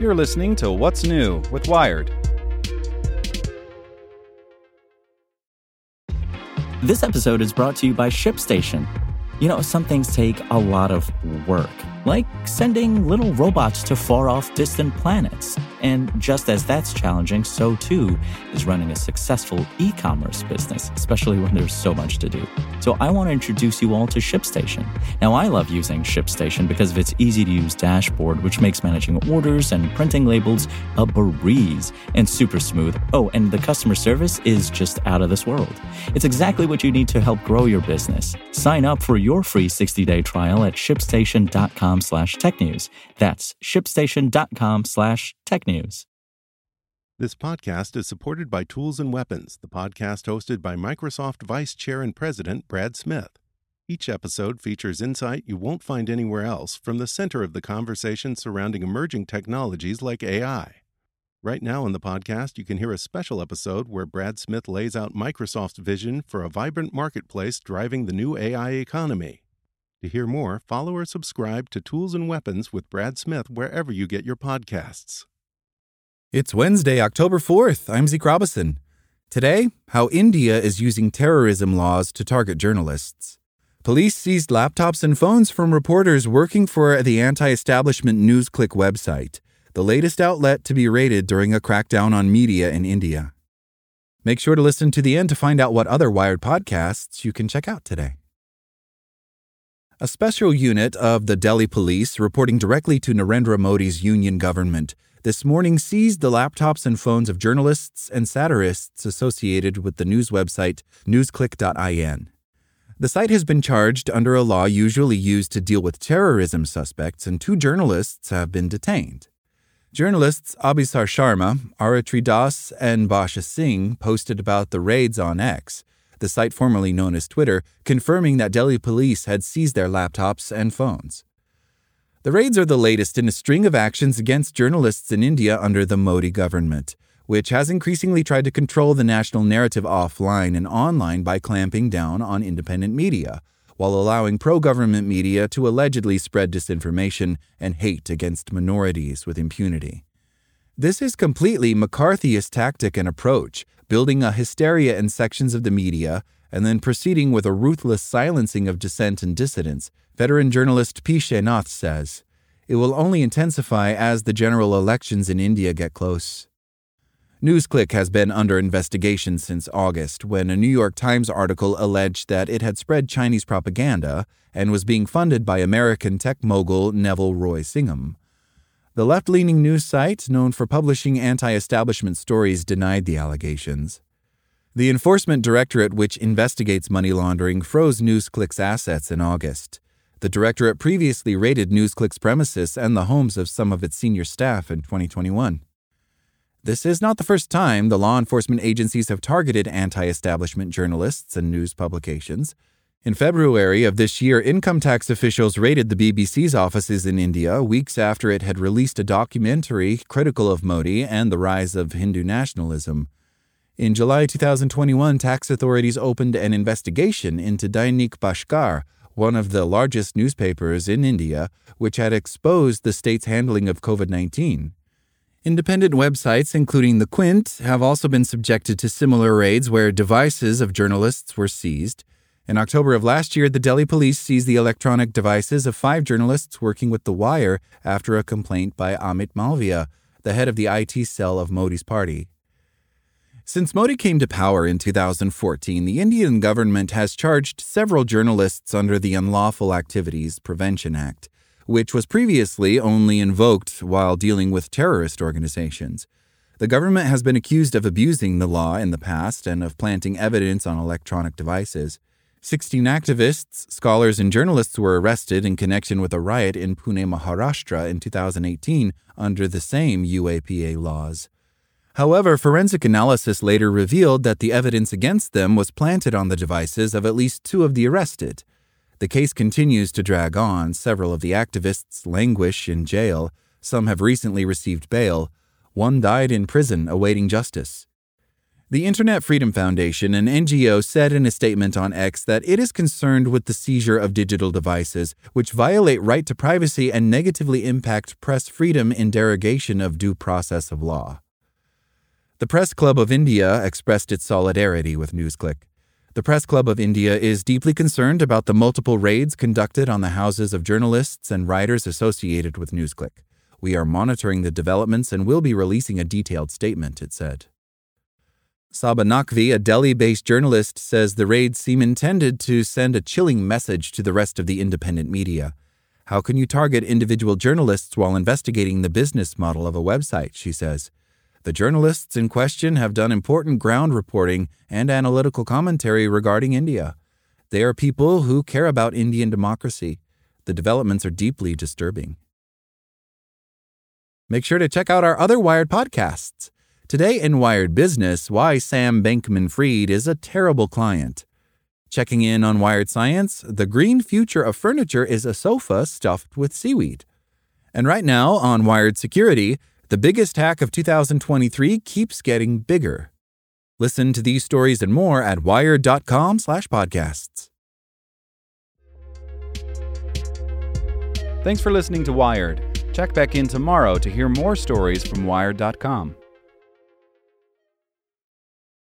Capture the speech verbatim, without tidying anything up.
You're listening to What's New with Wired. This episode is brought to you by ShipStation. You know, some things take a lot of work, like sending little robots to far-off distant planets. And just as that's challenging, so too is running a successful e-commerce business, especially when there's so much to do. So I want to introduce you all to ShipStation. Now, I love using ShipStation because of its easy-to-use dashboard, which makes managing orders and printing labels a breeze and super smooth. Oh, and the customer service is just out of this world. It's exactly what you need to help grow your business. Sign up for your free sixty-day trial at shipstation.com slash technews. That's shipstation.com slash technews. This podcast is supported by Tools and Weapons, the podcast hosted by Microsoft Vice Chair and President Brad Smith. Each episode features insight you won't find anywhere else from the center of the conversation surrounding emerging technologies like A I. Right now in the podcast, you can hear a special episode where Brad Smith lays out Microsoft's vision for a vibrant marketplace driving the new A I economy. To hear more, follow or subscribe to Tools and Weapons with Brad Smith wherever you get your podcasts. It's Wednesday, October fourth. I'm Zeke Robison. Today, how India is using terrorism laws to target journalists. Police seized laptops and phones from reporters working for the anti-establishment NewsClick website, the latest outlet to be raided during a crackdown on media in India. Make sure to listen to the end to find out what other Wired podcasts you can check out today. A special unit of the Delhi police reporting directly to Narendra Modi's union government this morning seized the laptops and phones of journalists and satirists associated with the news website newsclick dot in. The site has been charged under a law usually used to deal with terrorism suspects, and two journalists have been detained. Journalists Abhisar Sharma, Aritri Das, and Basha Singh posted about the raids on X, the site formerly known as Twitter, confirming that Delhi police had seized their laptops and phones. The raids are the latest in a string of actions against journalists in India under the Modi government, which has increasingly tried to control the national narrative offline and online by clamping down on independent media, while allowing pro-government media to allegedly spread disinformation and hate against minorities with impunity. This is completely McCarthyist tactic and approach, building a hysteria in sections of the media and then proceeding with a ruthless silencing of dissent and dissidents, veteran journalist P. Shaynath says. It will only intensify as the general elections in India get close. NewsClick has been under investigation since August, when a New York Times article alleged that it had spread Chinese propaganda and was being funded by American tech mogul Neville Roy Singham. The left-leaning news site, known for publishing anti-establishment stories, denied the allegations. The Enforcement Directorate, which investigates money laundering, froze NewsClick's assets in August. The Directorate previously raided NewsClick's premises and the homes of some of its senior staff in twenty twenty-one. This is not the first time the law enforcement agencies have targeted anti-establishment journalists and news publications. In February of this year, income tax officials raided the B B C's offices in India weeks after it had released a documentary critical of Modi and the rise of Hindu nationalism. In July twenty twenty-one, tax authorities opened an investigation into Dainik Bhaskar, one of the largest newspapers in India, which had exposed the state's handling of covid nineteen. Independent websites, including The Quint, have also been subjected to similar raids where devices of journalists were seized. In October of last year, the Delhi police seized the electronic devices of five journalists working with The Wire after a complaint by Amit Malviya, the head of the I T cell of Modi's party. Since Modi came to power in two thousand fourteen, the Indian government has charged several journalists under the Unlawful Activities Prevention Act, which was previously only invoked while dealing with terrorist organizations. The government has been accused of abusing the law in the past and of planting evidence on electronic devices. Sixteen activists, scholars, and journalists were arrested in connection with a riot in Pune, Maharashtra in two thousand eighteen under the same U A P A laws. However, forensic analysis later revealed that the evidence against them was planted on the devices of at least two of the arrested. The case continues to drag on. Several of the activists languish in jail. Some have recently received bail. One died in prison awaiting justice. The Internet Freedom Foundation, an N G O, said in a statement on X that it is concerned with the seizure of digital devices, which violate right to privacy and negatively impact press freedom in derogation of due process of law. The Press Club of India expressed its solidarity with NewsClick. The Press Club of India is deeply concerned about the multiple raids conducted on the houses of journalists and writers associated with NewsClick. We are monitoring the developments and will be releasing a detailed statement, it said. Saba Naqvi, a Delhi-based journalist, says the raids seem intended to send a chilling message to the rest of the independent media. How can you target individual journalists while investigating the business model of a website, she says. The journalists in question have done important ground reporting and analytical commentary regarding India. They are people who care about Indian democracy. The developments are deeply disturbing. Make sure to check out our other Wired podcasts. Today in Wired Business, why Sam Bankman-Fried is a terrible client. Checking in on Wired Science, the green future of furniture is a sofa stuffed with seaweed. And right now on Wired Security, the biggest hack of two thousand twenty-three keeps getting bigger. Listen to these stories and more at wired.com slash podcasts. Thanks for listening to Wired. Check back in tomorrow to hear more stories from wired dot com.